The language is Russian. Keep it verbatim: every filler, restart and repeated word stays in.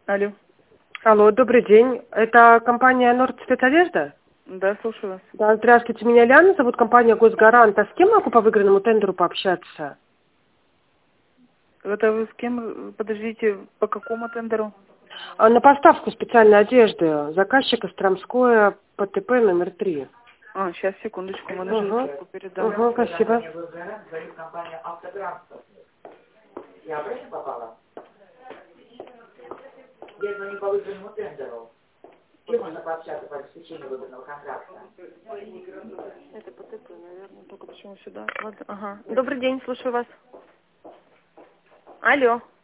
Алло. Алло, добрый день. Это компания Норд Спецодежда? Да, слушаю вас. Да, здравствуйте, меня Ляна, зовут компания Госгарант. А с кем могу по выигранному тендеру пообщаться? Это вы с кем? Подождите, по какому тендеру? А, на поставку специальной одежды. Заказчик Остромское, ПТП номер три. А, сейчас, секундочку, мы Угу. трубку передам. Угу, спасибо. Я правильно попала? Я звоню по выигранному тендеру. С кем можно пообщаться по обеспечению выгодного контракта? Это ПТП, наверное, только почему сюда? Ладно, ага. Добрый день, слушаю вас. Алло.